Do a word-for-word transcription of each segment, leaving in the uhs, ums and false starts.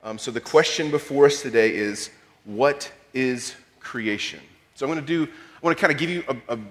Um, so the question before us today is, what is creation? So I'm going to do, I want to kind of give you a, a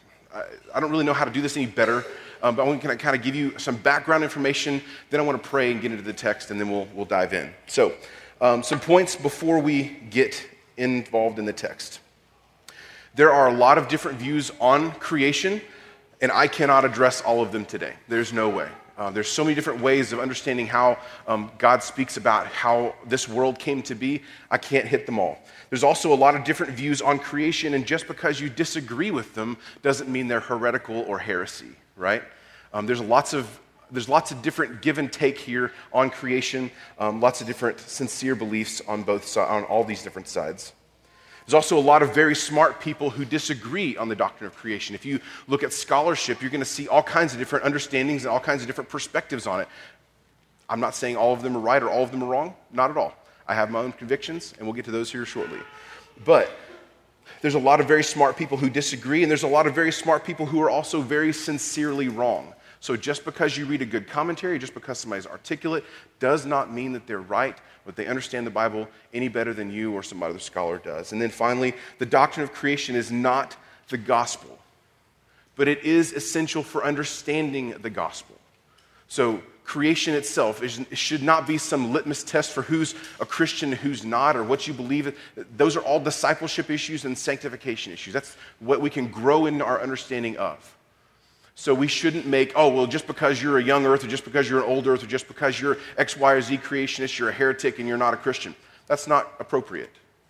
I don't really know how to do this any better, um, but I want to kind of give you some background information, then I want to pray and get into the text, and then we'll, we'll dive in. So um, some points before we get involved in the text. There are a lot of different views on creation, and I cannot address all of them today. There's no way. Uh, there's so many different ways of understanding how um, God speaks about how this world came to be. I can't hit them all. There's also a lot of different views on creation, and just because you disagree with them doesn't mean they're heretical or heresy, right? Um, there's lots of there's lots of different give and take here on creation, um, lots of different sincere beliefs on both si- on all these different sides. There's also a lot of very smart people who disagree on the doctrine of creation. If you look at scholarship, you're going to see all kinds of different understandings and all kinds of different perspectives on it. I'm not saying all of them are right or all of them are wrong. Not at all. I have my own convictions, and we'll get to those here shortly. But there's a lot of very smart people who disagree, and there's a lot of very smart people who are also very sincerely wrong. So just because you read a good commentary, just because somebody's articulate, does not mean that they're right, but they understand the Bible any better than you or some other scholar does. And then finally, the doctrine of creation is not the gospel, but it is essential for understanding the gospel. So creation itself is, it should not be some litmus test for who's a Christian and who's not, or what you believe. Those are all discipleship issues and sanctification issues. That's what we can grow into our understanding of. So we shouldn't make, oh, well, just because you're a young earth, or just because you're an old earth, or just because you're X, Y, or Z creationist, you're a heretic and you're not a Christian. That's not appropriate.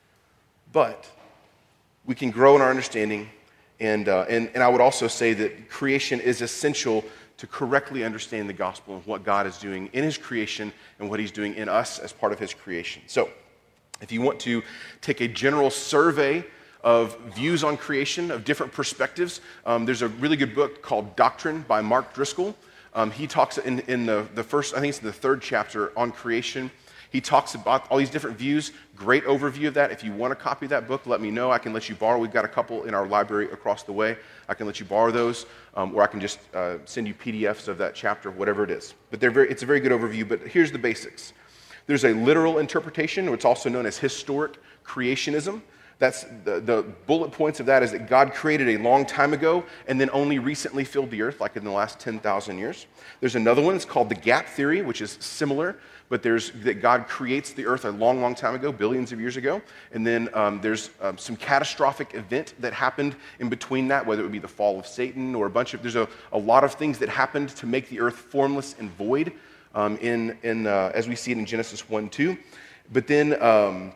But we can grow in our understanding, and, uh, and, and I would also say that creation is essential to correctly understand the gospel and what God is doing in his creation and what he's doing in us as part of his creation. So if you want to take a general survey of views on creation, of different perspectives. Um, there's a really good book called Doctrine by Mark Driscoll. Um, he talks in, in the, the first, I think it's in the third chapter on creation. He talks about all these different views. Great overview of that. If you want a copy of that book, let me know. I can let you borrow. We've got a couple in our library across the way. I can let you borrow those, um, or I can just uh, send you P D Fs of that chapter, whatever it is. But they're very, it's a very good overview, but here's the basics. There's a literal interpretation, or it's also known as historic creationism. That's the, the bullet points of that is that God created a long time ago and then only recently filled the earth, like in the last ten thousand years. There's another one, it's called the gap theory, which is similar, but there's that God creates the earth a long, long time ago, billions of years ago, and then um, there's um, some catastrophic event that happened in between that, whether it would be the fall of Satan or a bunch of, there's a, a lot of things that happened to make the earth formless and void, um, in, in uh, as we see it in Genesis one two. But then um,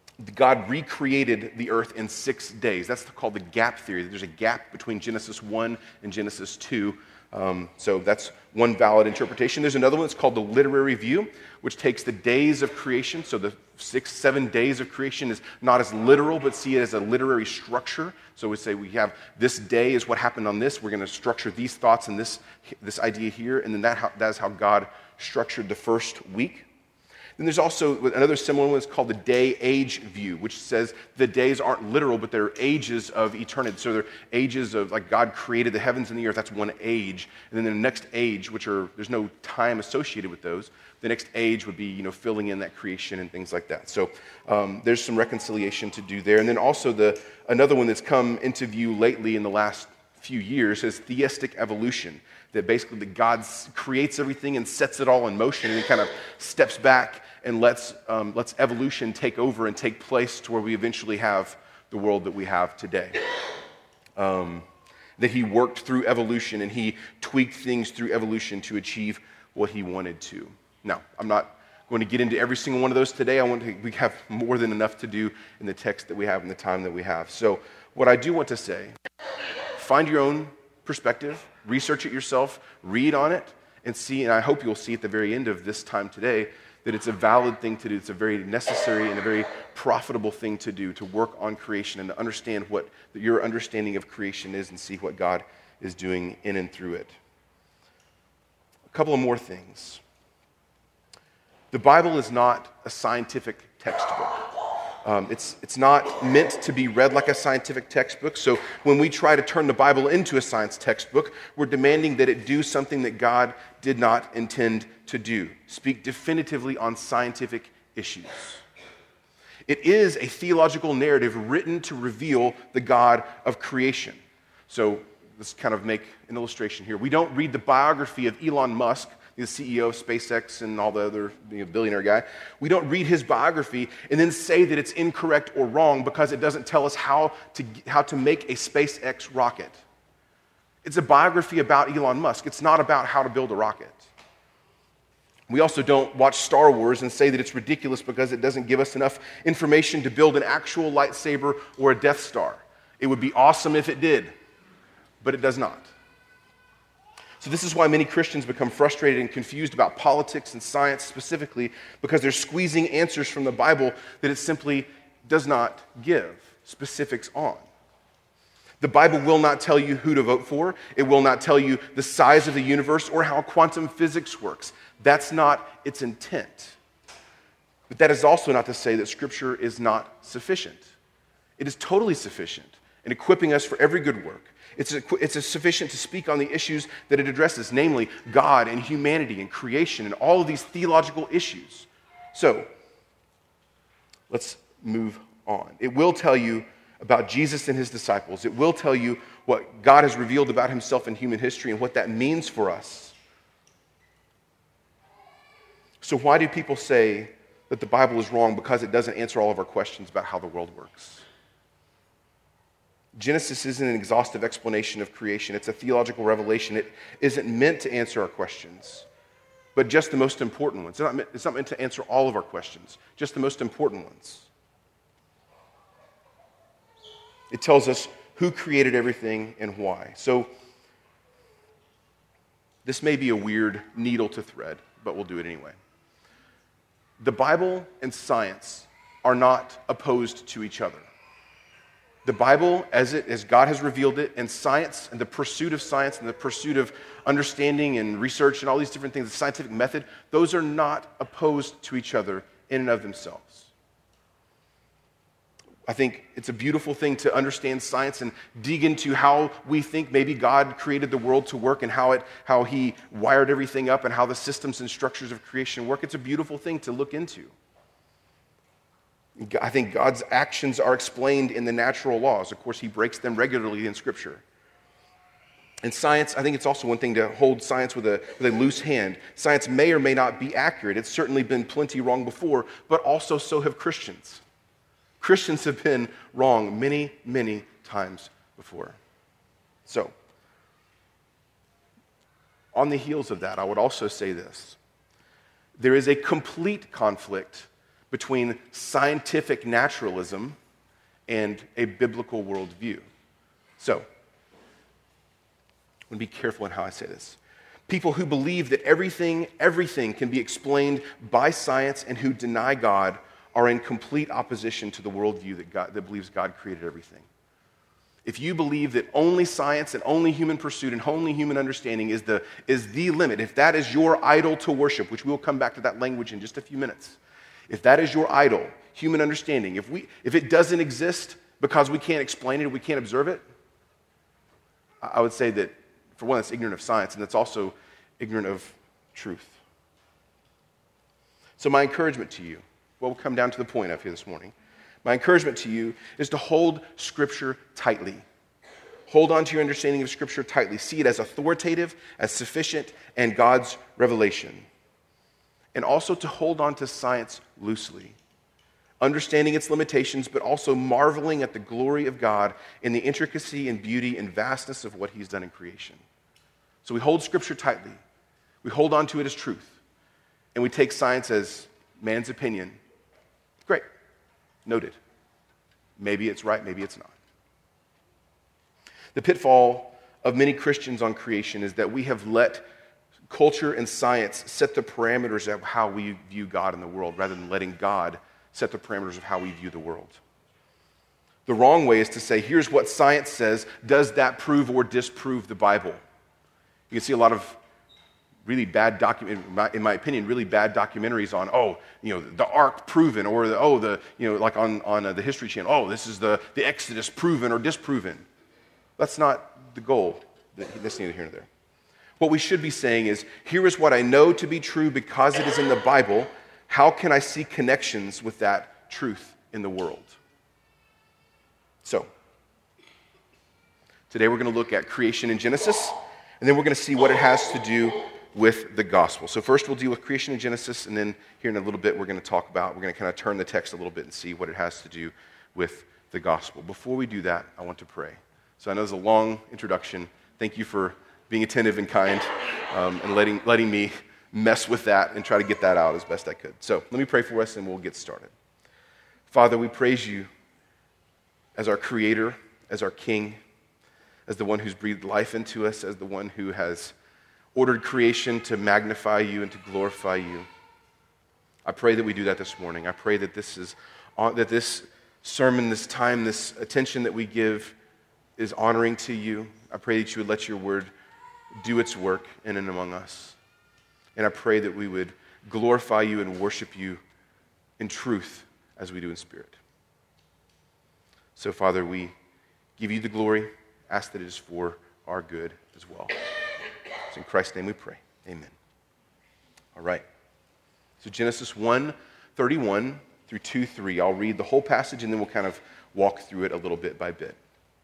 God recreated the earth in six days. That's called the gap theory. There's a gap between Genesis one and Genesis two. Um, so that's one valid interpretation. There's another one that's called the literary view, which takes the days of creation. So the six, seven days of creation is not as literal, but see it as a literary structure. So we say we have this day is what happened on this. We're going to structure these thoughts and this, this idea here. And then that, that is how God structured the first week. Then there's also another similar one. It's called the day-age view, which says the days aren't literal, but they're ages of eternity. So they're ages of, like, God created the heavens and the earth. That's one age. And then the next age, which are, there's no time associated with those. The next age would be, you know, filling in that creation and things like that. So um, there's some reconciliation to do there. And then also the another one that's come into view lately in the last few years is theistic evolution. That basically that God creates everything and sets it all in motion, and he kind of steps back and lets um, lets evolution take over and take place to where we eventually have the world that we have today. Um, that he worked through evolution and he tweaked things through evolution to achieve what he wanted to. Now, I'm not going to get into every single one of those today. I want to, we have more than enough to do in the text that we have and the time that we have. So what I do want to say, find your own perspective, research it yourself, read on it, and see, and I hope you'll see at the very end of this time today that it's a valid thing to do. It's a very necessary and a very profitable thing to do, to work on creation and to understand what your understanding of creation is and see what God is doing in and through it. A couple of more things. The Bible is not a scientific textbook. Um, it's, it's not meant to be read like a scientific textbook. So when we try to turn the Bible into a science textbook, we're demanding that it do something that God did not intend to do. Speak definitively on scientific issues. It is a theological narrative written to reveal the God of creation. So let's kind of make an illustration here. We don't read the biography of Elon Musk, the C E O of SpaceX and all the other you know, billionaire guy. We don't read his biography and then say that it's incorrect or wrong because it doesn't tell us how to, how to make a SpaceX rocket. It's a biography about Elon Musk. It's not about how to build a rocket. We also don't watch Star Wars and say that it's ridiculous because it doesn't give us enough information to build an actual lightsaber or a Death Star. It would be awesome if it did, but it does not. So this is why many Christians become frustrated and confused about politics and science specifically, because they're squeezing answers from the Bible that it simply does not give specifics on. The Bible will not tell you who to vote for. It will not tell you the size of the universe or how quantum physics works. That's not its intent. But that is also not to say that Scripture is not sufficient. It is totally sufficient in equipping us for every good work. It's, a, it's a sufficient to speak on the issues that it addresses, namely God and humanity and creation and all of these theological issues. So, let's move on. It will tell you about Jesus and his disciples. It will tell you what God has revealed about himself in human history and what that means for us. So why do people say that the Bible is wrong? Because it doesn't answer all of our questions about how the world works. Genesis isn't an exhaustive explanation of creation. It's a theological revelation. It isn't meant to answer our questions, but just the most important ones. It's not meant, it's not meant to answer all of our questions, just the most important ones. It tells us who created everything and why. So this may be a weird needle to thread, but we'll do it anyway. The Bible and science are not opposed to each other. The Bible, as it as God has revealed it, and science, and the pursuit of science, and the pursuit of understanding and research, and all these different things, the scientific method, those are not opposed to each other in and of themselves. I think it's a beautiful thing to understand science and dig into how we think maybe God created the world to work and how it how he wired everything up and how the systems and structures of creation work. It's a beautiful thing to look into. I think God's actions are explained in the natural laws. Of course, he breaks them regularly in Scripture. And science, I think it's also one thing to hold science with a, with a loose hand. Science may or may not be accurate. It's certainly been plenty wrong before, but also so have Christians. Christians have been wrong many, many times before. So, on the heels of that, I would also say this. There is a complete conflict between scientific naturalism and a biblical worldview. So, I'm going to be careful in how I say this. People who believe that everything, everything can be explained by science and who deny God are in complete opposition to the worldview that, God, that believes God created everything. If you believe that only science and only human pursuit and only human understanding is the, is the limit, if that is your idol to worship, which we'll come back to that language in just a few minutes, if that is your idol, human understanding, if we if it doesn't exist because we can't explain it, we can't observe it, I would say that, for one, that's ignorant of science, and that's also ignorant of truth. So my encouragement to you, what we'll come down to the point of here this morning, my encouragement to you is to hold Scripture tightly. Hold on to your understanding of Scripture tightly. See it as authoritative, as sufficient, and God's revelation. And also to hold on to science loosely, understanding its limitations, but also marveling at the glory of God in the intricacy and beauty and vastness of what he's done in creation. So we hold Scripture tightly. We hold on to it as truth. And we take science as man's opinion. Great. Noted. Maybe it's right, maybe it's not. The pitfall of many Christians on creation is that we have let culture and science set the parameters of how we view God in the world rather than letting God set the parameters of how we view the world. The wrong way is to say, here's what science says. Does that prove or disprove the Bible? You can see a lot of really bad, docu- in my opinion, really bad documentaries on, oh, you know, the Ark proven, or the, oh, the, you know, like on, on uh, the History Channel, oh, this is the, the Exodus proven or disproven. That's not the goal. That's neither here nor there. What we should be saying is, here is what I know to be true because it is in the Bible. how can I see connections with that truth in the world? So, today we're going to look at creation in Genesis, and then we're going to see what it has to do with the gospel. So first we'll deal with creation in Genesis, and then here in a little bit we're going to talk about, we're going to kind of turn the text a little bit and see what it has to do with the gospel. Before we do that, I want to pray. So I know it's a long introduction. Thank you for being attentive and kind um, and letting, letting me mess with that and try to get that out as best I could. So let me pray for us and we'll get started. Father, we praise you as our creator, as our king, as the one who's breathed life into us, as the one who has ordered creation to magnify you and to glorify you. I pray that we do that this morning. I pray that this is that this sermon, this time, this attention that we give is honoring to you. I pray that you would let your word do its work in and among us. And I pray that we would glorify you and worship you in truth as we do in spirit. So, Father, we give you the glory, ask that it is for our good as well. In Christ's name we pray. Amen. All right. So Genesis one thirty-one through two three. I'll read the whole passage and then we'll kind of walk through it a little bit by bit.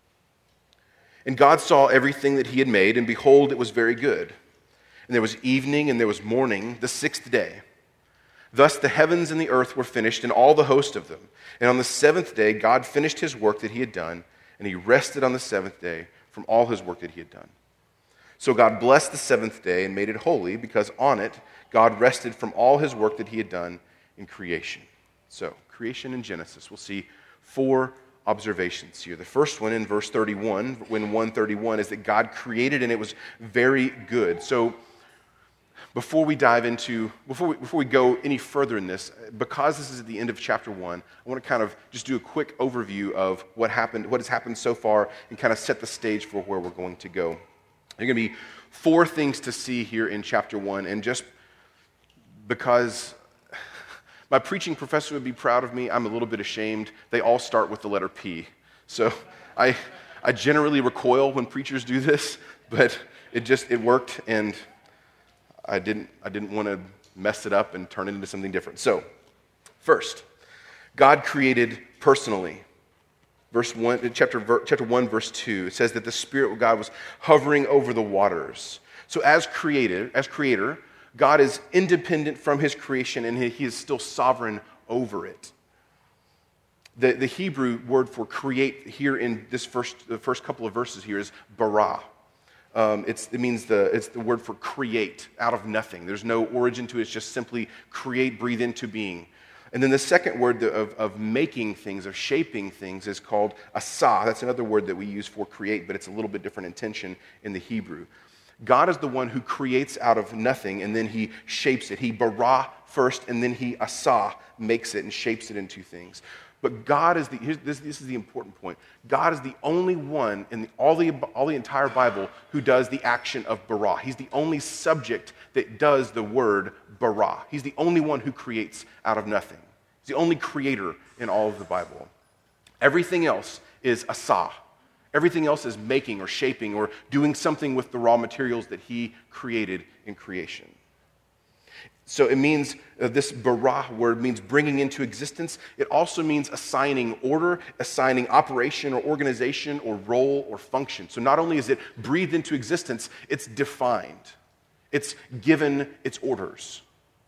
And God saw everything that he had made, and behold, it was very good. And there was evening and there was morning, the sixth day. Thus the heavens and the earth were finished, and all the host of them. And on the seventh day God finished his work that he had done, and he rested on the seventh day from all his work that he had done. So God blessed the seventh day and made it holy, because on it God rested from all his work that he had done in creation. So, creation in Genesis. We'll see four observations here. The first one in verse thirty-one, when one thirty-one, is that God created and it was very good. So, before we dive into, before we, before we go any further in this, because this is at the end of chapter one, I want to kind of just do a quick overview of what happened, what has happened so far, and kind of set the stage for where we're going to go. There are going to be four things to see here in chapter one, and just because my preaching professor would be proud of me, I'm a little bit ashamed. They all start with the letter P. So I I generally recoil when preachers do this, but it just, it worked, and I didn't I didn't want to mess it up and turn it into something different. So, first, God created personally. Verse one, chapter, chapter one, verse two, it says that the Spirit of God was hovering over the waters. So as created, as creator, God is independent from his creation, and he is still sovereign over it. The, the Hebrew word for create here in this first, the first couple of verses here is bara. Um, it's, it means the, it's the word for create, out of nothing. There's no origin to it, it's just simply create, breathe into being. And then the second word of, of making things, of shaping things, is called asah. That's another word that we use for create, but it's a little bit different intention in the Hebrew. God is the one who creates out of nothing, and then he shapes it. He bara first, and then he asah, makes it and shapes it into things. But God is the, here's, this, this is the important point. God is the only one in the, all, the, all the entire Bible who does the action of bara. He's the only subject that does the word bara. He's the only one who creates out of nothing. He's the only creator in all of the Bible. Everything else is asah. Everything else is making or shaping or doing something with the raw materials that he created in creation. So it means, uh, this bara word means bringing into existence. It also means assigning order, assigning operation or organization or role or function. So not only is it breathed into existence, it's defined. It's given its orders.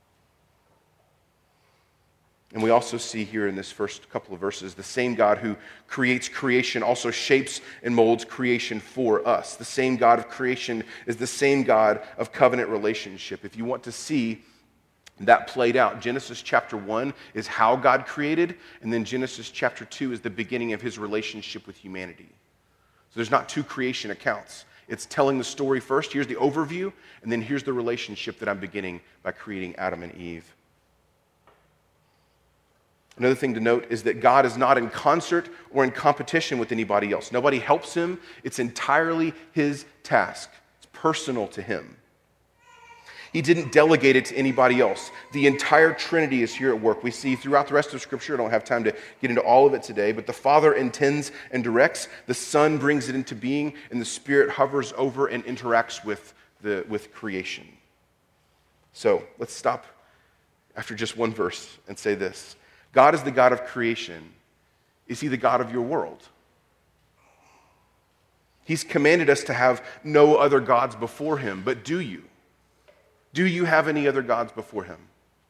And we also see here in this first couple of verses, the same God who creates creation also shapes and molds creation for us. The same God of creation is the same God of covenant relationship. If you want to see that played out, Genesis chapter one is how God created, and then Genesis chapter two is the beginning of his relationship with humanity. So there's not two creation accounts. It's telling the story first. Here's the overview, and then here's the relationship that I'm beginning by creating Adam and Eve. Another thing to note is that God is not in concert or in competition with anybody else. Nobody helps him. It's entirely his task. It's personal to him. He didn't delegate it to anybody else. The entire Trinity is here at work. We see throughout the rest of Scripture, I don't have time to get into all of it today, but the Father intends and directs, the Son brings it into being, and the Spirit hovers over and interacts with, the, with creation. So let's stop after just one verse and say this. God is the God of creation. Is he the God of your world? He's commanded us to have no other gods before him, but do you? Do you have any other gods before him?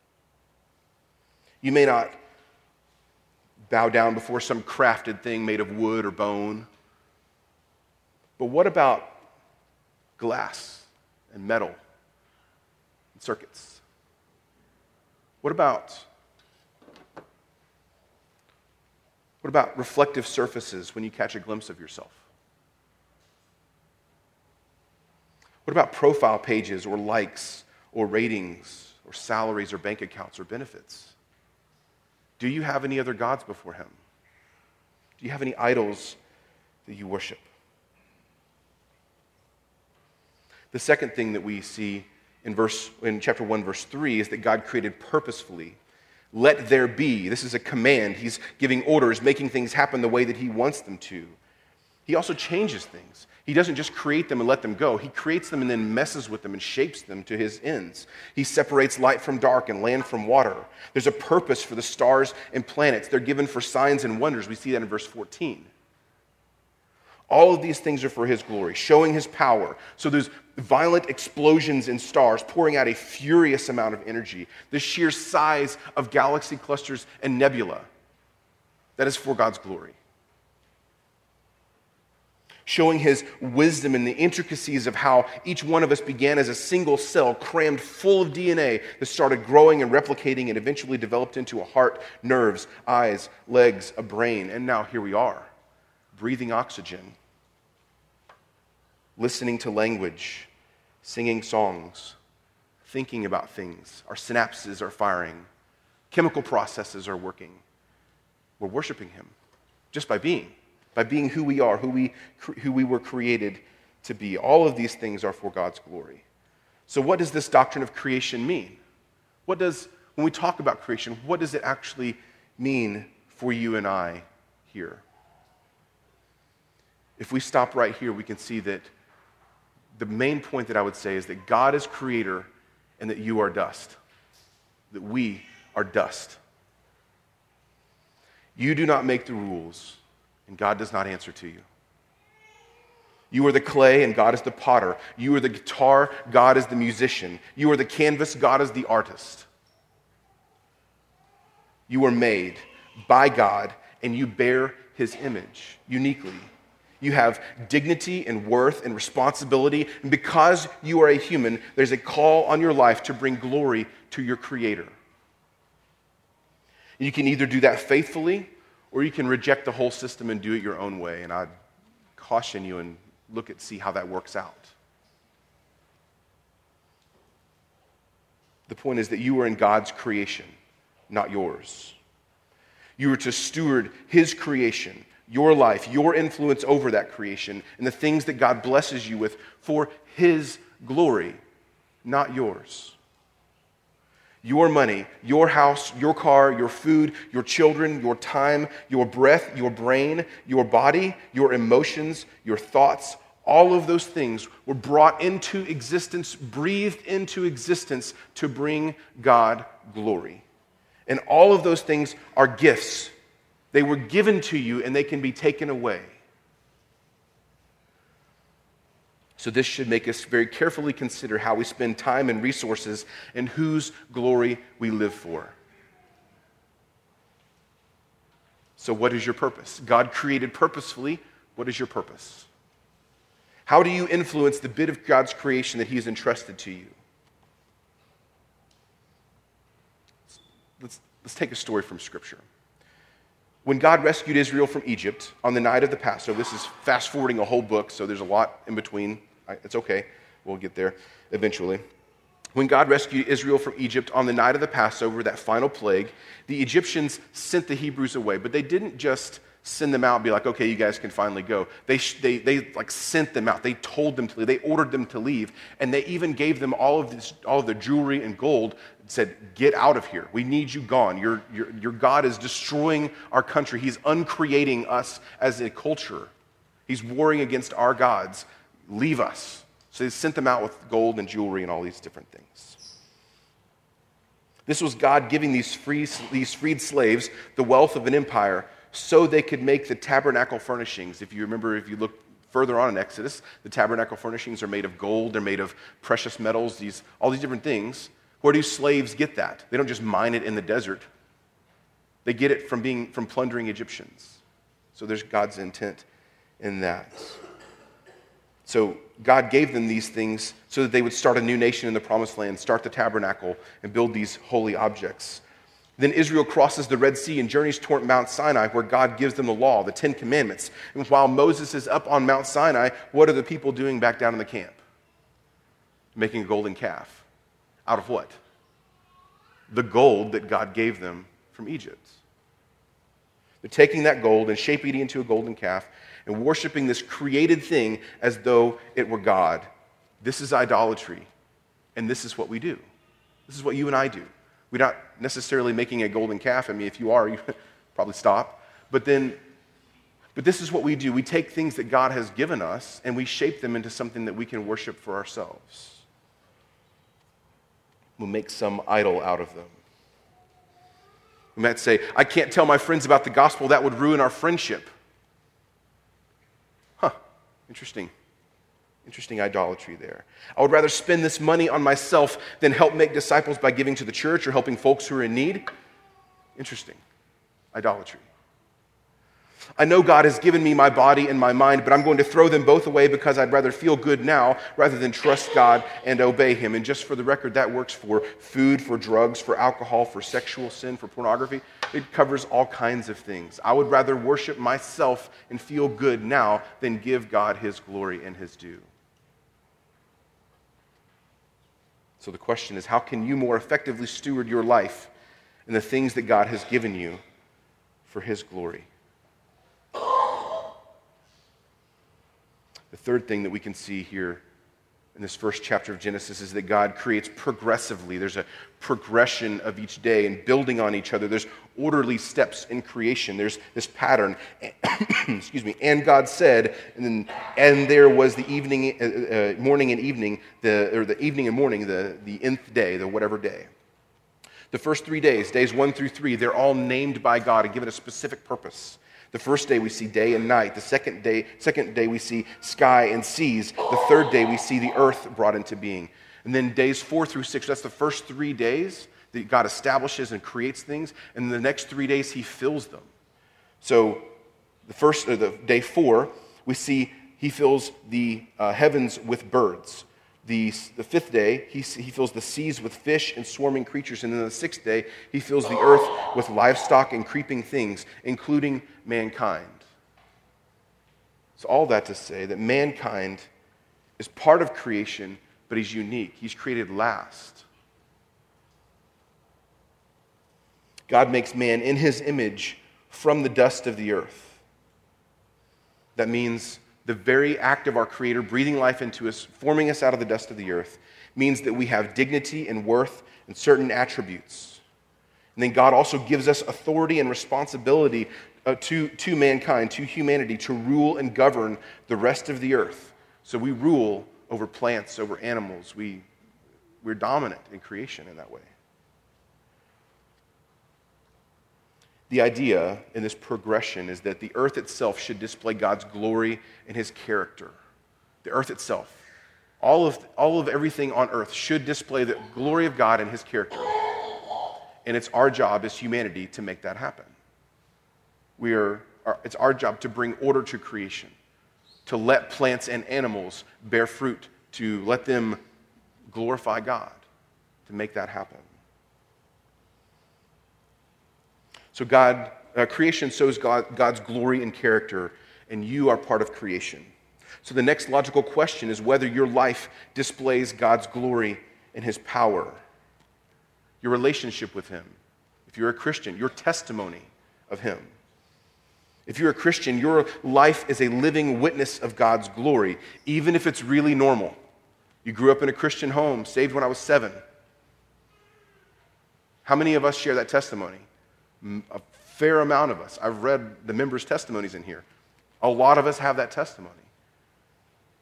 You may not bow down before some crafted thing made of wood or bone, but what about glass and metal and circuits? What about what about reflective surfaces when you catch a glimpse of yourself? What about profile pages or likes or ratings or salaries or bank accounts or benefits? Do you have any other gods before him? Do you have any idols that you worship? The second thing that we see in verse in chapter one, verse three, is that God created purposefully. Let there be. This is a command. He's giving orders, making things happen the way that he wants them to. He also changes things. He doesn't just create them and let them go. He creates them and then messes with them and shapes them to his ends. He separates light from dark and land from water. There's a purpose for the stars and planets. They're given for signs and wonders. We see that in verse fourteen. All of these things are for his glory, showing his power. So there's violent explosions in stars pouring out a furious amount of energy. The sheer size of galaxy clusters and nebula. That is for God's glory. Showing his wisdom in the intricacies of how each one of us began as a single cell crammed full of D N A that started growing and replicating and eventually developed into a heart, nerves, eyes, legs, a brain. And now here we are, breathing oxygen, listening to language, singing songs, thinking about things. Our synapses are firing. Chemical processes are working. We're worshiping him just by being. By being who we are, who we, who we were created to be. All of these things are for God's glory. So what does this doctrine of creation mean? What does, when we talk about creation, what does it actually mean for you and I here? If we stop right here, we can see that the main point that I would say is that God is creator and that you are dust. That we are dust. You do not make the rules, and God does not answer to you. You are the clay, and God is the potter. You are the guitar, God is the musician. You are the canvas, God is the artist. You are made by God, and you bear his image uniquely. You have dignity and worth and responsibility, and because you are a human, there's a call on your life to bring glory to your Creator. You can either do that faithfully, or you can reject the whole system and do it your own way. And I'd caution you and look at, see how that works out. The point is that you are in God's creation, not yours. You are to steward his creation, your life, your influence over that creation, and the things that God blesses you with for his glory, not yours. Your money, your house, your car, your food, your children, your time, your breath, your brain, your body, your emotions, your thoughts, all of those things were brought into existence, breathed into existence to bring God glory. And all of those things are gifts. They were given to you and they can be taken away. So this should make us very carefully consider how we spend time and resources and whose glory we live for. So what is your purpose? God created purposefully. What is your purpose? How do you influence the bit of God's creation that he has entrusted to you? Let's, let's take a story from Scripture. When God rescued Israel from Egypt on the night of the Passover, this is fast forwarding a whole book, so there's a lot in between. It's okay. We'll get there eventually. When God rescued Israel from Egypt on the night of the Passover, that final plague, the Egyptians sent the Hebrews away, but they didn't just send them out and be like, okay, you guys can finally go. They, they, they like sent them out. They told them to leave. They ordered them to leave, and they even gave them all of this, all of the jewelry and gold, and said, get out of here. We need you gone. Your, your, your God is destroying our country. He's uncreating us as a culture. He's warring against our gods. Leave us. So they sent them out with gold and jewelry and all these different things. This was God giving these, free, these freed slaves the wealth of an empire so they could make the tabernacle furnishings. If you remember, if you look further on in Exodus, the tabernacle furnishings are made of gold, they're made of precious metals, these, all these different things. Where do slaves get that? They don't just mine it in the desert. They get it from being from plundering Egyptians. So there's God's intent in that. So God gave them these things so that they would start a new nation in the promised land, start the tabernacle, and build these holy objects. Then Israel crosses the Red Sea and journeys toward Mount Sinai, where God gives them the law, the Ten Commandments. And while Moses is up on Mount Sinai, what are the people doing back down in the camp? Making a golden calf. Out of what? The gold that God gave them from Egypt. They're taking that gold and shaping it into a golden calf and worshiping this created thing as though it were God. This is idolatry, and this is what we do. This is what you and I do. We're not necessarily making a golden calf. I mean, if you are, you probably stop. But then, but this is what we do. We take things that God has given us, and we shape them into something that we can worship for ourselves. We'll make some idol out of them. We might say, I can't tell my friends about the gospel. That would ruin our friendship. Huh, interesting. Interesting idolatry there. I would rather spend this money on myself than help make disciples by giving to the church or helping folks who are in need. Interesting. Idolatry. I know God has given me my body and my mind, but I'm going to throw them both away because I'd rather feel good now rather than trust God and obey Him. And just for the record, that works for food, for drugs, for alcohol, for sexual sin, for pornography. It covers all kinds of things. I would rather worship myself and feel good now than give God His glory and His due. So the question is, how can you more effectively steward your life and the things that God has given you for His glory? The third thing that we can see here in this first chapter of Genesis is that God creates progressively. There's a progression of each day and building on each other. There's orderly steps in creation. There's this pattern. Excuse me. And God said, and then, and there was the evening, uh, uh, morning and evening, the or the evening and morning, the the nth day, the whatever day. The first three days, days one through three, they're all named by God and given a specific purpose. The first day we see day and night. The second day, second day we see sky and seas. The third day we see the earth brought into being. And then days four through six, that's the first three days that God establishes and creates things. And the next three days he fills them. So the first, or the day four, we see he fills the uh, heavens with birds. The, the fifth day, he, he fills the seas with fish and swarming creatures. And then the sixth day, he fills the earth with livestock and creeping things, including mankind. So all that to say that mankind is part of creation, but he's unique. He's created last. God makes man in his image from the dust of the earth. That means the very act of our Creator breathing life into us, forming us out of the dust of the earth, means that we have dignity and worth and certain attributes. And then God also gives us authority and responsibility uh, to, to mankind, to humanity, to rule and govern the rest of the earth. So we rule over plants, over animals. We, we're dominant in creation in that way. The idea in this progression is that the earth itself should display God's glory and his character. The earth itself, all of, all of everything on earth should display the glory of God and his character. And it's our job as humanity to make that happen. We are, it's our job to bring order to creation, to let plants and animals bear fruit, to let them glorify God, to make that happen. So God, uh, creation shows God, God's glory and character, and you are part of creation. So the next logical question is whether your life displays God's glory and his power. Your relationship with him. If you're a Christian, your testimony of him. If you're a Christian, your life is a living witness of God's glory, even if it's really normal. You grew up in a Christian home, saved when I was seven. How many of us share that testimony? A fair amount of us. I've read the members' testimonies in here. A lot of us have that testimony.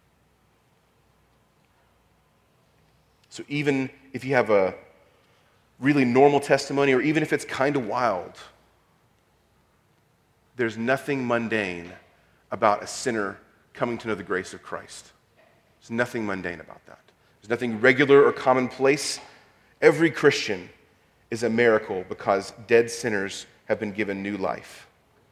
So even if you have a really normal testimony, or even if it's kind of wild, there's nothing mundane about a sinner coming to know the grace of Christ. There's nothing mundane about that. There's nothing regular or commonplace. Every Christian is a miracle because dead sinners have been given new life.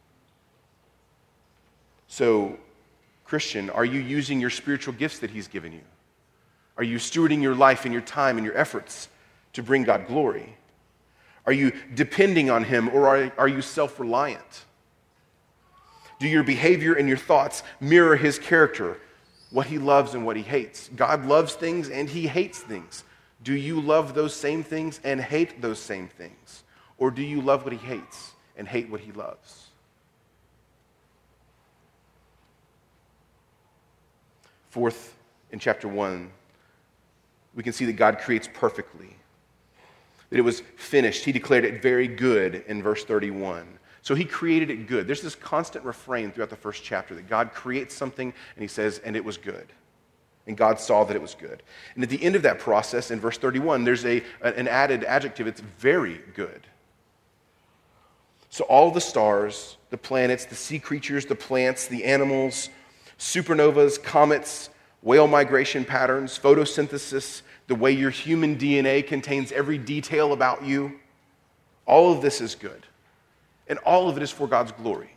So, Christian, are you using your spiritual gifts that he's given you? Are you stewarding your life and your time and your efforts to bring God glory? Are you depending on him, or are, are you self-reliant? Do your behavior and your thoughts mirror his character, what he loves and what he hates? God loves things and he hates things. Do you love those same things and hate those same things? Or do you love what he hates and hate what he loves? Fourth, in chapter one, we can see that God creates perfectly. That it was finished. He declared it very good in verse thirty-one. So he created it good. There's this constant refrain throughout the first chapter that God creates something and he says, and it was good. And God saw that it was good. And at the end of that process, in verse thirty-one, there's a, an added adjective. It's very good. So all the stars, the planets, the sea creatures, the plants, the animals, supernovas, comets, whale migration patterns, photosynthesis, the way your human D N A contains every detail about you, all of this is good. And all of it is for God's glory.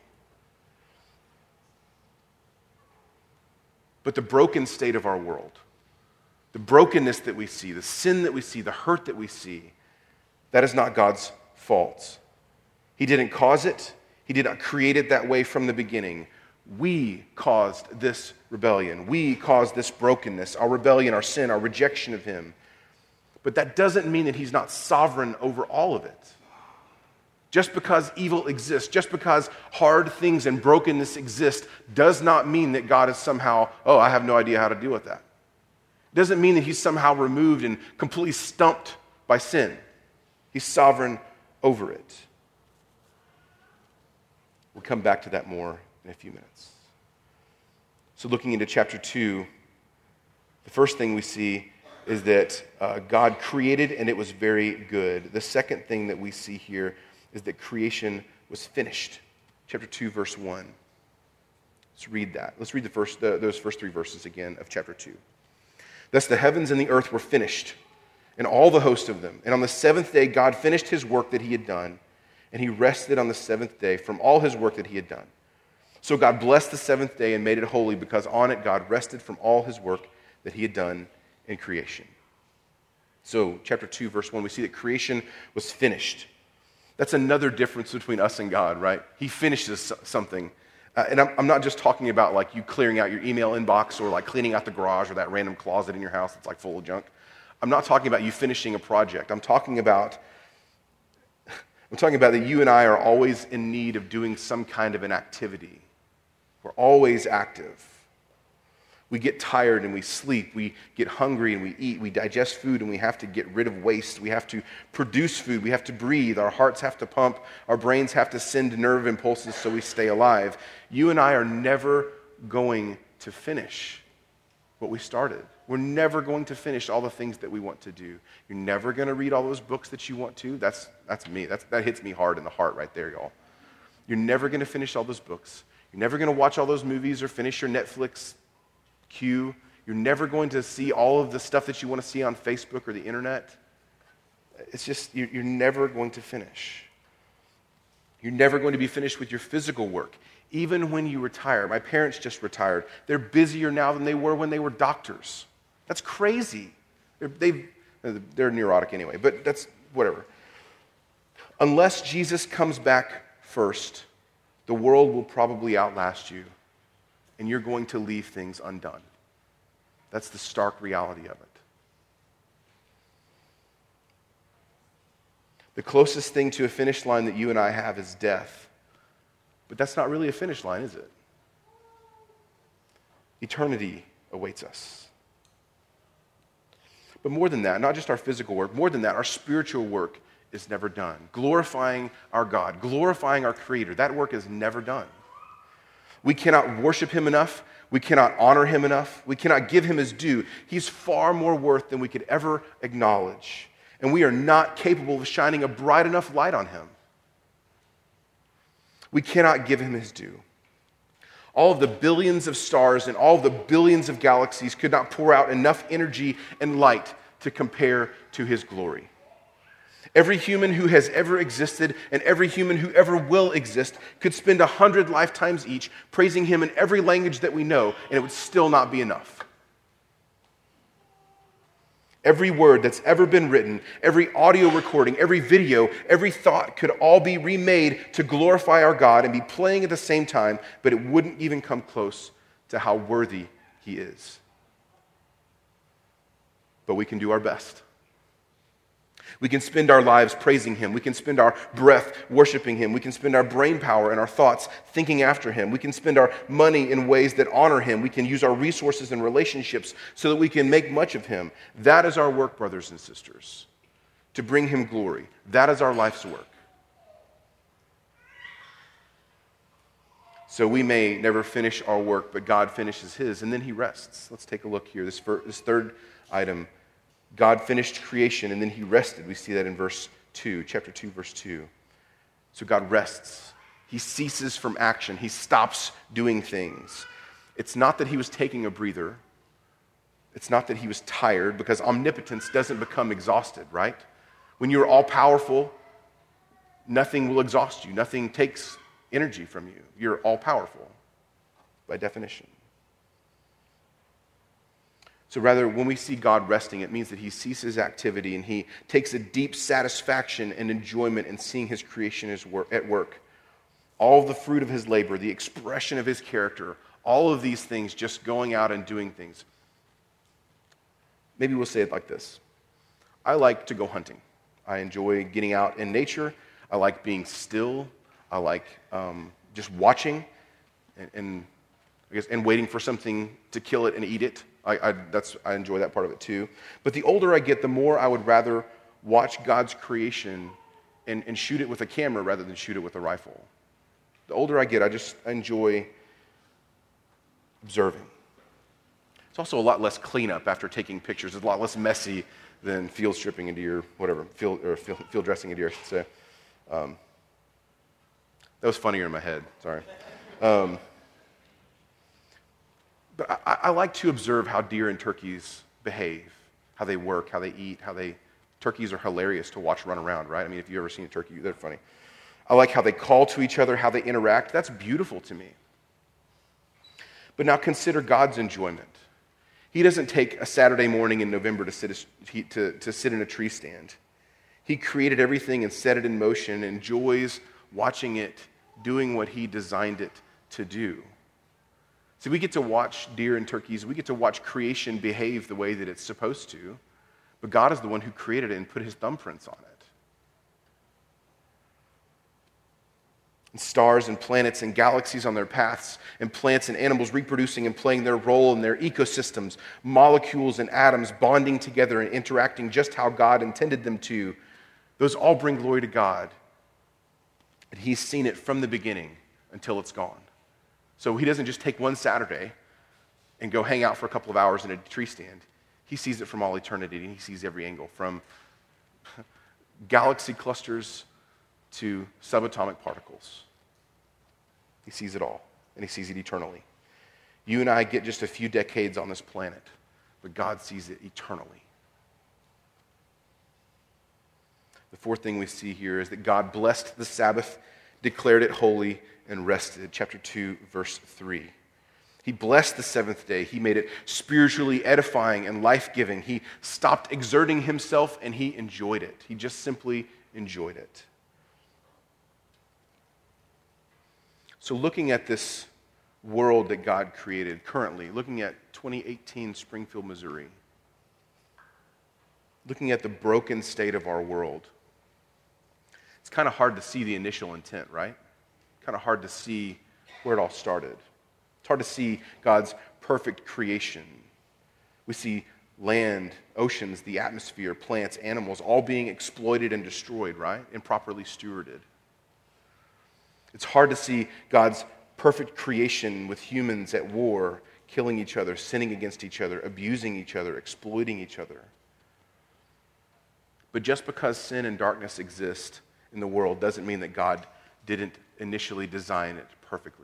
But the broken state of our world, the brokenness that we see, the sin that we see, the hurt that we see, that is not God's fault. He didn't cause it. He did not create it that way from the beginning. We caused this rebellion. We caused this brokenness, our rebellion, our sin, our rejection of him. But that doesn't mean that he's not sovereign over all of it. Just because evil exists, just because hard things and brokenness exist, does not mean that God is somehow, oh, I have no idea how to deal with that. It doesn't mean that he's somehow removed and completely stumped by sin. He's sovereign over it. We'll come back to that more in a few minutes. So looking into chapter two, the first thing we see is that uh, God created and it was very good. The second thing that we see here is that creation was finished. Chapter two, verse one. Let's read that. Let's read the first, the, those first three verses again of chapter two. Thus the heavens and the earth were finished, and all the host of them. And on the seventh day God finished his work that he had done, and he rested on the seventh day from all his work that he had done. So God blessed the seventh day and made it holy, because on it God rested from all his work that he had done in creation. So chapter two, verse one, we see that creation was finished. That's another difference between us and God, right? He finishes something. Uh, and I'm, I'm not just talking about like you clearing out your email inbox or like cleaning out the garage or that random closet in your house that's like full of junk. I'm not talking about you finishing a project. I'm talking about I'm talking about that you and I are always in need of doing some kind of an activity. We're always active. We get tired and we sleep. We get hungry and we eat. We digest food and we have to get rid of waste. We have to produce food. We have to breathe. Our hearts have to pump. Our brains have to send nerve impulses so we stay alive. You and I are never going to finish what we started. We're never going to finish all the things that we want to do. You're never going to read all those books that you want to. That's, that's me. That's, that hits me hard in the heart right there, y'all. You're never going to finish all those books. You're never going to watch all those movies or finish your Netflix queue. You're never going to see all of the stuff that you want to see on Facebook or the internet. It's just, you're, you're never going to finish. You're never going to be finished with your physical work. Even when you retire. My parents just retired. They're busier now than they were when they were doctors. That's crazy. They're, they've, they're neurotic anyway, but that's whatever. Unless Jesus comes back first, the world will probably outlast you, and you're going to leave things undone. That's the stark reality of it. The closest thing to a finish line that you and I have is death. But that's not really a finish line, is it? Eternity awaits us. But more than that, not just our physical work, more than that, our spiritual work is never done. Glorifying our God, glorifying our Creator, that work is never done. We cannot worship him enough. We cannot honor him enough. We cannot give him his due. He's far more worth than we could ever acknowledge. and we are not capable of shining a bright enough light on him. We cannot give him his due. All of the billions of stars and all of the billions of galaxies could not pour out enough energy and light to compare to his glory. Every human who has ever existed and every human who ever will exist could spend a hundred lifetimes each praising him in every language that we know, and it would still not be enough. Every word that's ever been written, every audio recording, every video, every thought could all be remade to glorify our God and be playing at the same time, but it wouldn't even come close to how worthy he is. But we can do our best. We can spend our lives praising him. We can spend our breath worshiping him. We can spend our brain power and our thoughts thinking after him. We can spend our money in ways that honor him. We can use our resources and relationships so that we can make much of him. That is our work, brothers and sisters, to bring him glory. That is our life's work. So we may never finish our work, but God finishes his, and then he rests. Let's take a look here. This, first, this third item, God finished creation, and then he rested. We see that in verse two, chapter two, verse two. So God rests. He ceases from action. He stops doing things. It's not that he was taking a breather. It's not that he was tired, because omnipotence doesn't become exhausted, right? When you're all-powerful, nothing will exhaust you. Nothing takes energy from you. You're all-powerful by definition. So rather, when we see God resting, it means that he ceases activity and he takes a deep satisfaction and enjoyment in seeing his creation at work. All of the fruit of his labor, the expression of his character, all of these things just going out and doing things. Maybe we'll say it like this. I like to go hunting. I enjoy getting out in nature. I like being still. I like um, just watching and, and I guess and waiting for something to kill it and eat it. I, I, that's, I enjoy that part of it too. But the older I get, the more I would rather watch God's creation and, and shoot it with a camera rather than shoot it with a rifle. The older I get, I just enjoy observing. It's also a lot less cleanup after taking pictures. It's a lot less messy than field stripping into your, whatever, field, or field, field dressing into your, I should say. Um, that was funnier in my head, sorry. Um, But I, I like to observe how deer and turkeys behave, how they work, how they eat, how they... Turkeys are hilarious to watch run around, right? I mean, if you've ever seen a turkey, they're funny. I like how they call to each other, how they interact. That's beautiful to me. But now consider God's enjoyment. He doesn't take a Saturday morning in November to sit, a, to, to sit in a tree stand. He created everything and set it in motion, and enjoys watching it, doing what he designed it to do. See, we get to watch deer and turkeys. We get to watch creation behave the way that it's supposed to. But God is the one who created it and put his thumbprints on it. And stars and planets and galaxies on their paths, and plants and animals reproducing and playing their role in their ecosystems, molecules and atoms bonding together and interacting just how God intended them to. Those all bring glory to God. And he's seen it from the beginning until it's gone. So he doesn't just take one Saturday and go hang out for a couple of hours in a tree stand. He sees it from all eternity, and he sees every angle, from galaxy clusters to subatomic particles. He sees it all, and he sees it eternally. You and I get just a few decades on this planet, but God sees it eternally. The fourth thing we see here is that God blessed the Sabbath, declared it holy, and rested. Chapter two, verse three. He blessed the seventh day. He made it spiritually edifying and life-giving. He stopped exerting himself, and he enjoyed it. He just simply enjoyed it. So looking at this world that God created currently, looking at twenty eighteen Springfield, Missouri, looking at the broken state of our world, it's kind of hard to see the initial intent, right? Kind of hard to see where it all started. It's hard to see God's perfect creation. We see land, oceans, the atmosphere, plants, animals, all being exploited and destroyed, right? Improperly stewarded. It's hard to see God's perfect creation with humans at war, killing each other, sinning against each other, abusing each other, exploiting each other. But just because sin and darkness exist in the world doesn't mean that God didn't initially design it perfectly.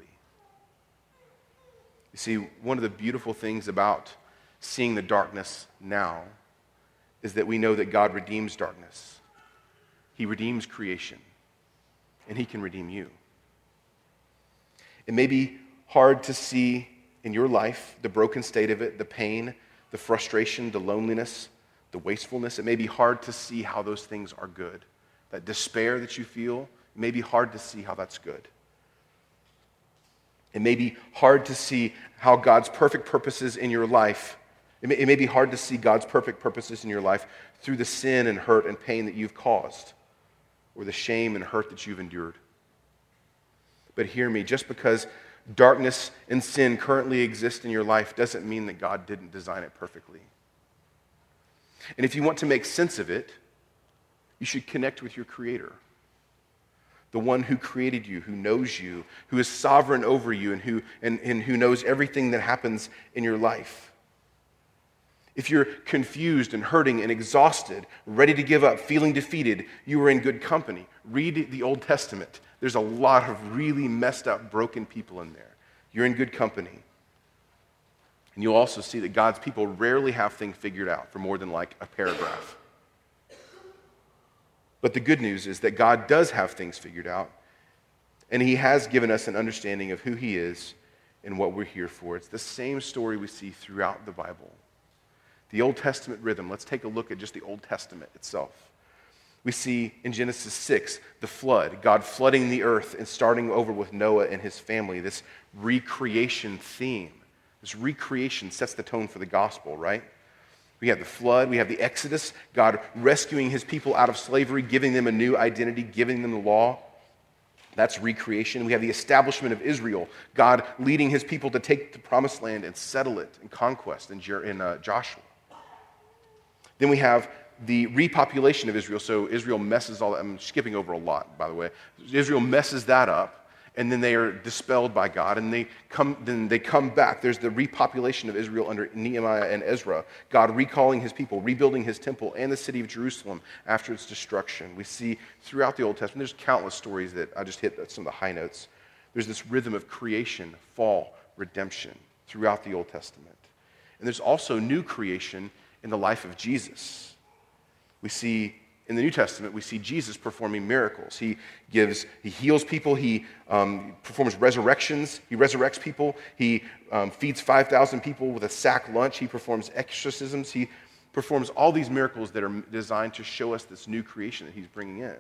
You see, one of the beautiful things about seeing the darkness now is that we know that God redeems darkness. He redeems creation, and he can redeem you. It may be hard to see in your life the broken state of it, the pain, the frustration, the loneliness, the wastefulness. It may be hard to see how those things are good. That despair that you feel, it may be hard to see how that's good. It may be hard to see how God's perfect purposes in your life, it may, it may be hard to see God's perfect purposes in your life through the sin and hurt and pain that you've caused, or the shame and hurt that you've endured. But hear me, just because darkness and sin currently exist in your life doesn't mean that God didn't design it perfectly. And if you want to make sense of it, you should connect with your Creator, the one who created you, who knows you, who is sovereign over you, and who, and, and who knows everything that happens in your life. If you're confused and hurting and exhausted, ready to give up, feeling defeated, you are in good company. Read the Old Testament. There's a lot of really messed up, broken people in there. You're in good company. And you'll also see that God's people rarely have things figured out for more than like a paragraph. But the good news is that God does have things figured out, and he has given us an understanding of who he is and what we're here for. It's the same story we see throughout the Bible. The Old Testament rhythm, let's take a look at just the Old Testament itself. We see in Genesis six, the flood, God flooding the earth and starting over with Noah and his family, this recreation theme. This recreation sets the tone for the gospel, right? We have the flood, we have the Exodus, God rescuing his people out of slavery, giving them a new identity, giving them the law. That's recreation. We have the establishment of Israel, God leading his people to take the promised land and settle it in conquest in, Jer- in uh, Joshua. Then we have the repopulation of Israel. So Israel messes all that. I'm skipping over a lot, by the way. Israel messes that up, and then they are dispelled by God, and they come. Then they come back. There's the repopulation of Israel under Nehemiah and Ezra. God recalling his people, rebuilding his temple and the city of Jerusalem after its destruction. We see throughout the Old Testament, there's countless stories that I just hit some of the high notes. There's this rhythm of creation, fall, redemption throughout the Old Testament. And there's also new creation in the life of Jesus. We see in the New Testament, we see Jesus performing miracles. He gives, he heals people, he um, performs resurrections, he resurrects people, he um, feeds five thousand people with a sack lunch, he performs exorcisms, he performs all these miracles that are designed to show us this new creation that he's bringing in.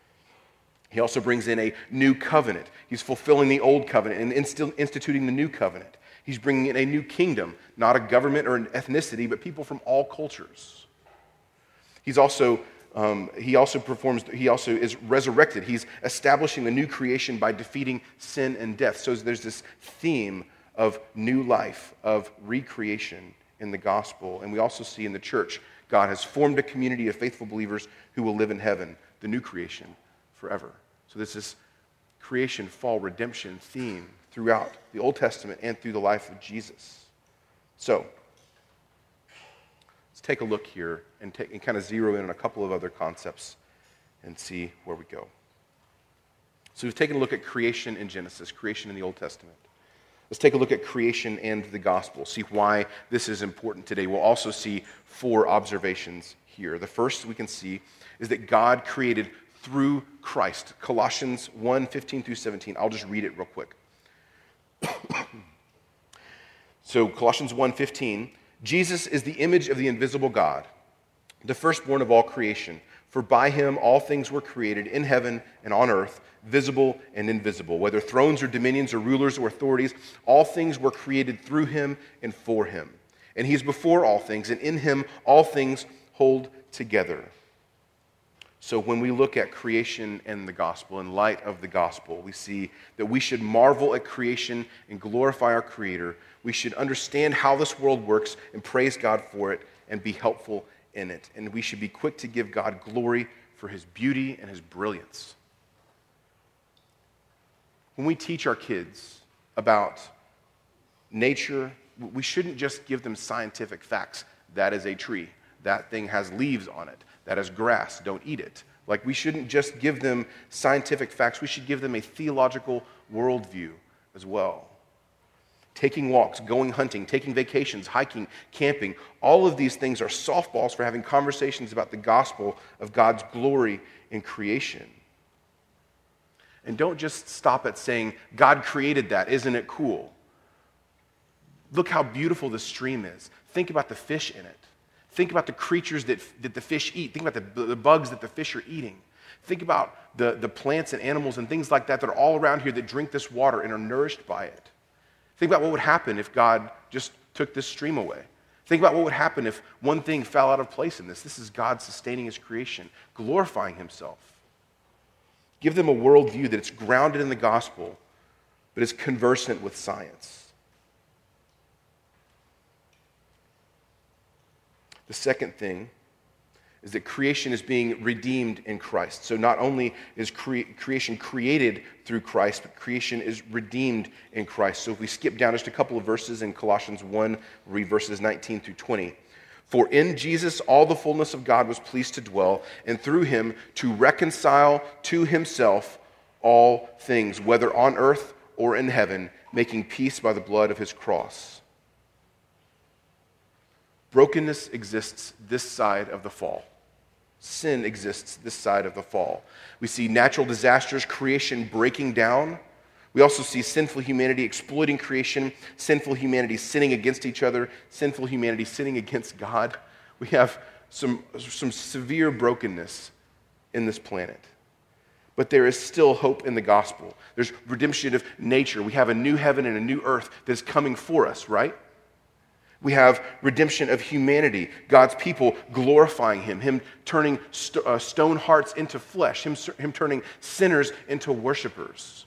He also brings in a new covenant. He's fulfilling the old covenant and inst- instituting the new covenant. He's bringing in a new kingdom, not a government or an ethnicity, but people from all cultures. He's also um, he also performs. He also is resurrected. He's establishing the new creation by defeating sin and death. So there's this theme of new life, of recreation in the gospel, and we also see in the church God has formed a community of faithful believers who will live in heaven, the new creation, forever. So there's this creation, fall, redemption theme throughout the Old Testament and through the life of Jesus. So let's take a look here and, take, and kind of zero in on a couple of other concepts and see where we go. So we've taken a look at creation in Genesis, creation in the Old Testament. Let's take a look at creation and the gospel, see why this is important today. We'll also see four observations here. The first we can see is that God created through Christ. Colossians one, fifteen through seventeen. I'll just read it real quick. So Colossians one fifteen, Jesus is the image of the invisible God, the firstborn of all creation. For by him all things were created in heaven and on earth, visible and invisible. Whether thrones or dominions or rulers or authorities, all things were created through him and for him. And he's before all things, and in him all things hold together. So when we look at creation and the gospel, in light of the gospel, we see that we should marvel at creation and glorify our Creator. We should understand how this world works and praise God for it and be helpful in it. And we should be quick to give God glory for his beauty and his brilliance. When we teach our kids about nature, we shouldn't just give them scientific facts. That is a tree. that thing has leaves on it. That has grass. Don't eat it. Like, we shouldn't just give them scientific facts. We should give them a theological worldview as well. Taking walks, going hunting, taking vacations, hiking, camping, all of these things are softballs for having conversations about the gospel of God's glory in creation. And don't just stop at saying, God created that, isn't it cool? Look how beautiful the stream is. Think about the fish in it. Think about the creatures that, that the fish eat. Think about the, the bugs that the fish are eating. Think about the, the plants and animals and things like that that are all around here that drink this water and are nourished by it. Think about what would happen if God just took this stream away. Think about what would happen if one thing fell out of place in this. This is God sustaining his creation, glorifying himself. Give them a worldview that it's grounded in the gospel, but is conversant with science. The second thing is that creation is being redeemed in Christ. So not only is cre- creation created through Christ, but creation is redeemed in Christ. So if we skip down just a couple of verses in Colossians one, we'll read verses nineteen through twenty. For in Jesus all the fullness of God was pleased to dwell, and through him to reconcile to himself all things, whether on earth or in heaven, making peace by the blood of his cross. Brokenness exists this side of the fall. Sin exists this side of the fall. We see natural disasters, creation breaking down. We also see sinful humanity exploiting creation, sinful humanity sinning against each other, sinful humanity sinning against God. We have some, some severe brokenness in this planet. But there is still hope in the gospel. There's redemption of nature. We have a new heaven and a new earth that is coming for us, right? We have redemption of humanity, God's people glorifying him, him turning st- uh, stone hearts into flesh, him, him turning sinners into worshipers.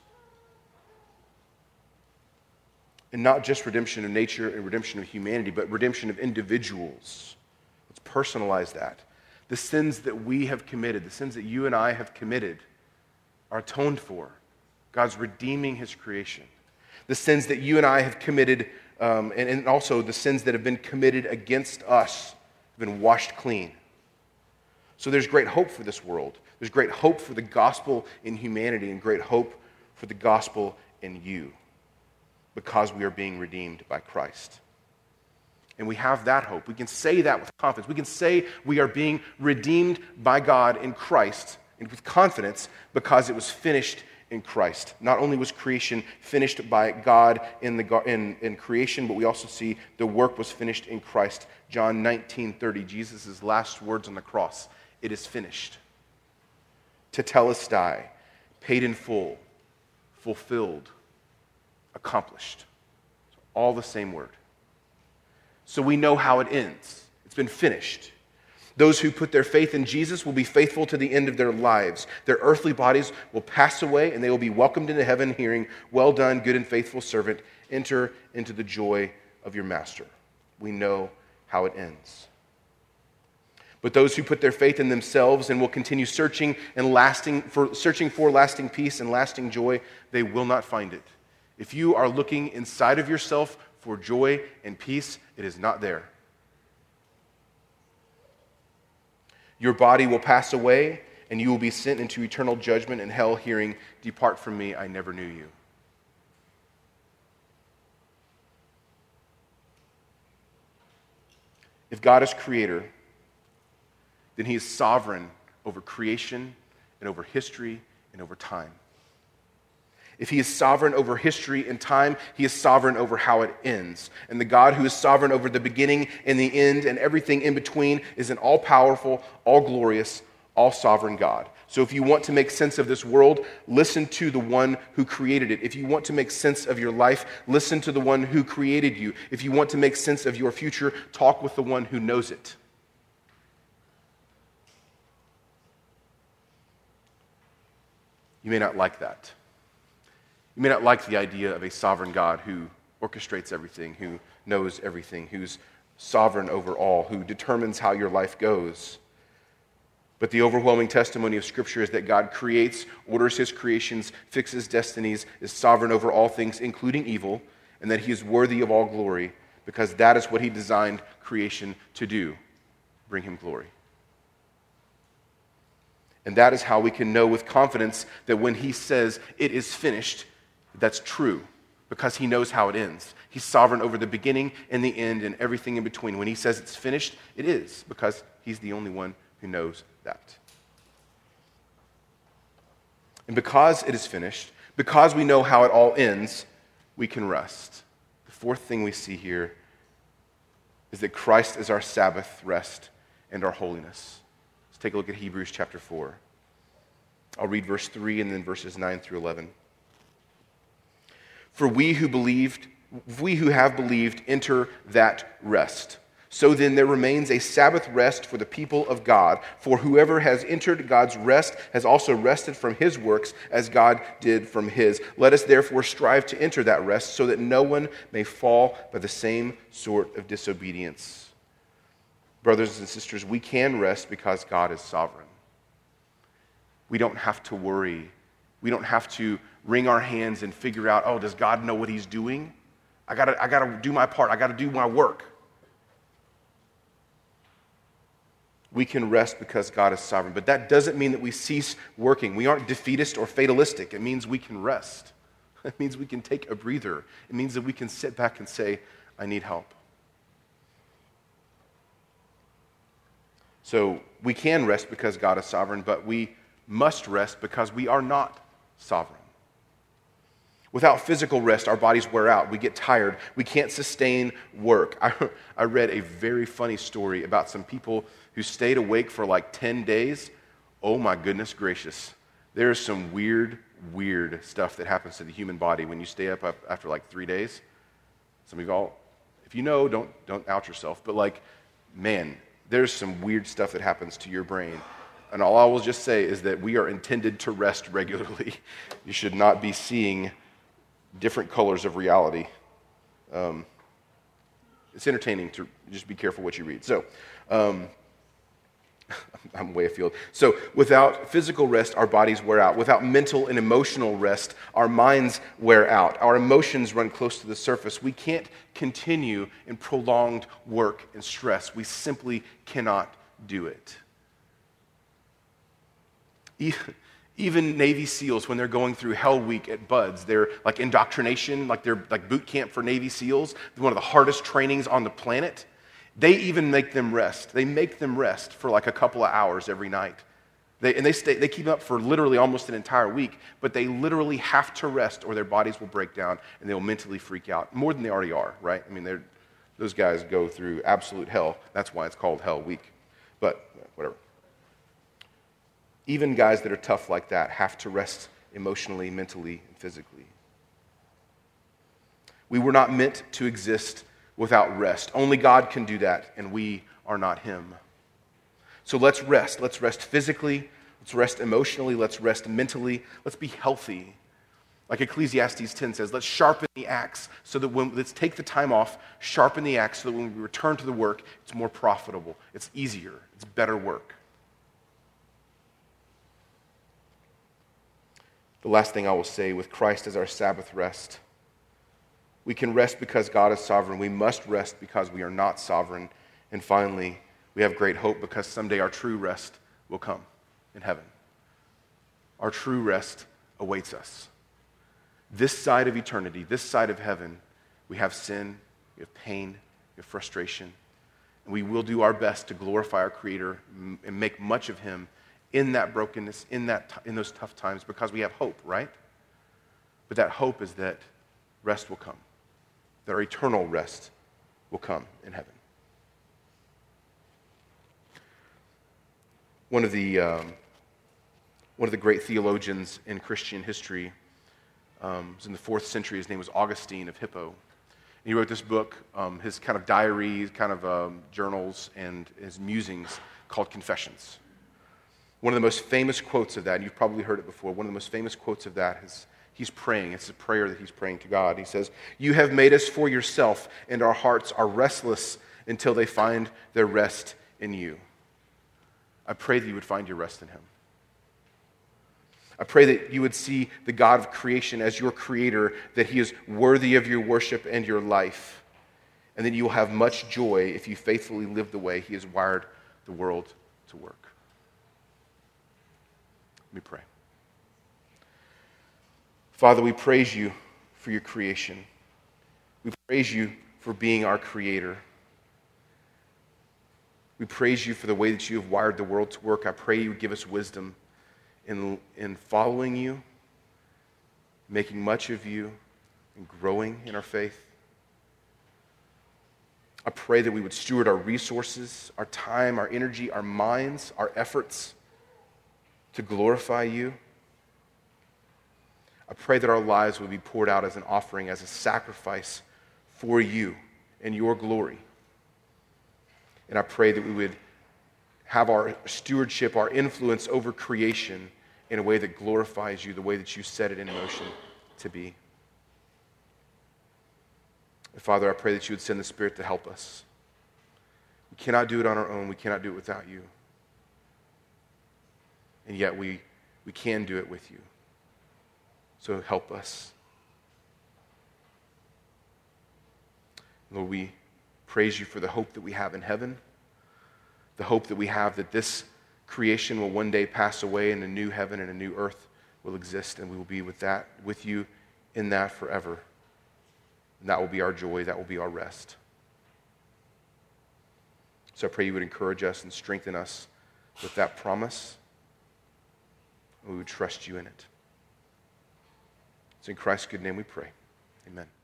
And not just redemption of nature and redemption of humanity, but redemption of individuals. Let's personalize that. The sins that we have committed, the sins that you and I have committed, are atoned for. God's redeeming his creation. The sins that you and I have committed, um, and, and also the sins that have been committed against us, have been washed clean. So there's great hope for this world. There's great hope for the gospel in humanity and great hope for the gospel in you, because we are being redeemed by Christ. And we have that hope. We can say that with confidence. We can say we are being redeemed by God in Christ, and with confidence, because it was finished in Christ. Not only was creation finished by God in, the, in, in creation, but we also see the work was finished in Christ. John nineteen thirty, Jesus' last words on the cross. It is finished. Tetelestai, paid in full, fulfilled, accomplished. All the same word. So we know how it ends. It's been finished. Those who put their faith in Jesus will be faithful to the end of their lives. Their earthly bodies will pass away, and they will be welcomed into heaven, hearing, "Well done, good and faithful servant. Enter into the joy of your master." We know how it ends. But those who put their faith in themselves and will continue searching and lasting for searching for lasting peace and lasting joy, they will not find it. If you are looking inside of yourself for joy and peace, it is not there. Your body will pass away, and you will be sent into eternal judgment and hell, hearing, "Depart from me, I never knew you." If God is creator, then he is sovereign over creation and over history and over time. If he is sovereign over history and time, he is sovereign over how it ends. And the God who is sovereign over the beginning and the end and everything in between is an all-powerful, all-glorious, all-sovereign God. So if you want to make sense of this world, listen to the one who created it. If you want to make sense of your life, listen to the one who created you. If you want to make sense of your future, talk with the one who knows it. You may not like that. You may not like the idea of a sovereign God who orchestrates everything, who knows everything, who's sovereign over all, who determines how your life goes. But the overwhelming testimony of Scripture is that God creates, orders his creations, fixes destinies, is sovereign over all things, including evil, and that he is worthy of all glory, because that is what he designed creation to do, bring him glory. And that is how we can know with confidence that when he says it is finished, that's true, because he knows how it ends. He's sovereign over the beginning and the end and everything in between. When he says it's finished, it is, because he's the only one who knows that. And because it is finished, because we know how it all ends, we can rest. The fourth thing we see here is that Christ is our Sabbath rest and our holiness. Let's take a look at Hebrews chapter four. I'll read verse three and then verses nine through eleven. For we who believed, we who have believed enter that rest. So then there remains a Sabbath rest for the people of God. For whoever has entered God's rest has also rested from his works as God did from his. Let us therefore strive to enter that rest so that no one may fall by the same sort of disobedience. Brothers and sisters, we can rest because God is sovereign. We don't have to worry. We don't have to wring our hands and figure out, oh, does God know what he's doing? I gotta, I gotta do my part. I gotta do my work. We can rest because God is sovereign. But that doesn't mean that we cease working. We aren't defeatist or fatalistic. It means we can rest. It means we can take a breather. It means that we can sit back and say, I need help. So we can rest because God is sovereign, but we must rest because we are not sovereign. Without physical rest, our bodies wear out. We get tired. We can't sustain work. I, I read a very funny story about some people who stayed awake for like ten days. Oh my goodness gracious. There's some weird, weird stuff that happens to the human body when you stay up, up after like three days. Some of y'all, if you know, don't, don't out yourself. But like, man, there's some weird stuff that happens to your brain. And all I will just say is that we are intended to rest regularly. You should not be seeing different colors of reality. Um, it's entertaining to just be careful what you read. So, um, I'm way afield. So, without physical rest, our bodies wear out. Without mental and emotional rest, our minds wear out. Our emotions run close to the surface. We can't continue in prolonged work and stress. We simply cannot do it. Even Navy SEALs, when they're going through Hell Week at Buds, they're like indoctrination, like they're like boot camp for Navy SEALs, one of the hardest trainings on the planet. They even make them rest. They make them rest for like a couple of hours every night. They, and they stay, they keep up for literally almost an entire week, but they literally have to rest or their bodies will break down and they'll mentally freak out, more than they already are, right? I mean, they're, those guys go through absolute hell. That's why it's called Hell Week. But whatever. Even guys that are tough like that have to rest emotionally, mentally, and physically. We were not meant to exist without rest. Only God can do that, and we are not him. So let's rest. Let's rest physically. Let's rest emotionally. Let's rest mentally. Let's be healthy. Like Ecclesiastes ten says, let's sharpen the axe so that when, let's take the time off, sharpen the axe so that when we return to the work, it's more profitable. It's easier. It's better work. The last thing I will say, with Christ as our Sabbath rest, we can rest because God is sovereign. We must rest because we are not sovereign. And finally, we have great hope because someday our true rest will come in heaven. Our true rest awaits us. This side of eternity, this side of heaven, we have sin, we have pain, we have frustration, and we will do our best to glorify our Creator and make much of Him in that brokenness, in that in those tough times, because we have hope, right? But that hope is that rest will come, that our eternal rest will come in heaven. One of the um, one of the great theologians in Christian history um, was in the fourth century. His name was Augustine of Hippo. And he wrote this book, um, his kind of diary, kind of um, journals, and his musings called Confessions. One of the most famous quotes of that, and you've probably heard it before, one of the most famous quotes of that is, he's praying. It's a prayer that he's praying to God. He says, "You have made us for yourself, and our hearts are restless until they find their rest in you." I pray that you would find your rest in Him. I pray that you would see the God of creation as your creator, that He is worthy of your worship and your life, and that you will have much joy if you faithfully live the way He has wired the world to work. Let me pray. Father, we praise you for your creation. We praise you for being our creator. We praise you for the way that you have wired the world to work. I pray you would give us wisdom in, in following you, making much of you, and growing in our faith. I pray that we would steward our resources, our time, our energy, our minds, our efforts to glorify you. I pray that our lives would be poured out as an offering, as a sacrifice for you and your glory. And I pray that we would have our stewardship, our influence over creation in a way that glorifies you, the way that you set it in motion to be. And Father, I pray that you would send the Spirit to help us. We cannot do it on our own. We cannot do it without you. And yet we, we can do it with you. So help us. Lord, we praise you for the hope that we have in heaven, the hope that we have that this creation will one day pass away and a new heaven and a new earth will exist, and we will be with that, with you in that forever. And that will be our joy. That will be our rest. So I pray you would encourage us and strengthen us with that promise, and we would trust you in it. It's in Christ's good name we pray. Amen.